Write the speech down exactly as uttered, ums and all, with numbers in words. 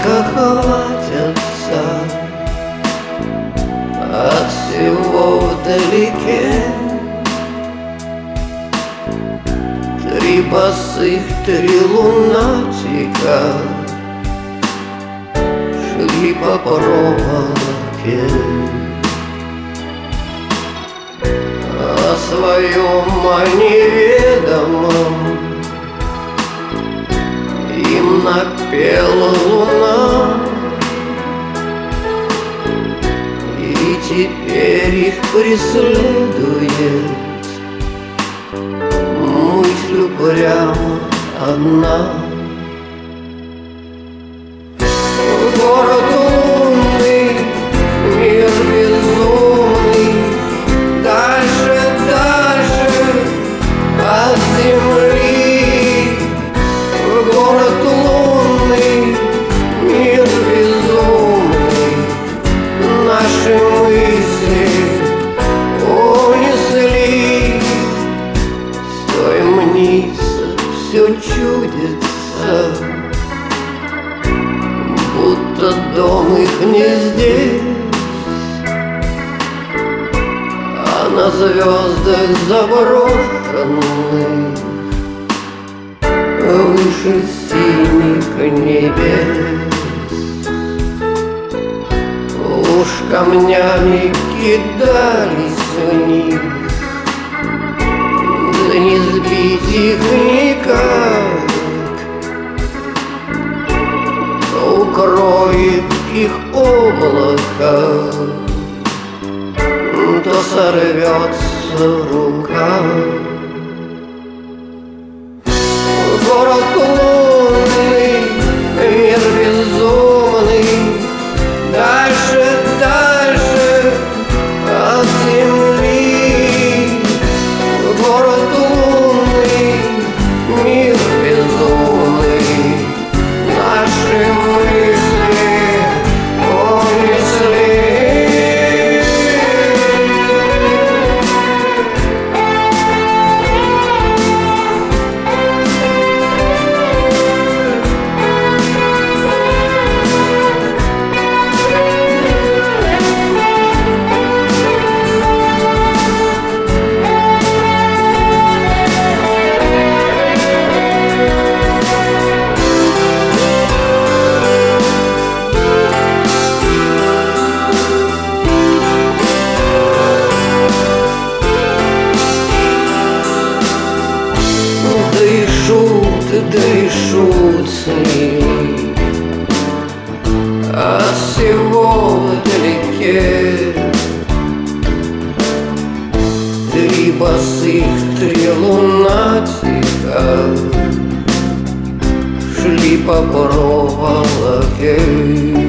тихо хватятся от всего вдалеке. Три босых, три лунатика шли по проволоке. О своем, о неведомом им напела луна, и теперь их преследует мысль прямо одна. Город лунный, мир безумный, дальше, дальше от земли. Город лунный, мир безумный, наши мысли унесли. Стоим вниз, все чудится, будто дом их не здесь, а на звездах заброшенных выше синих небес. Уж камнями кидались вниз, да не сбить их никак. То укроет их облако, то сорвется рука. Город лунный, мир безумный, дальше, дальше от земли. Город лунный, мир безумный, наши мысли унесли. Дышут, дышут сны от всего вдалеке. Три босых, три лунатика шли по проволоке.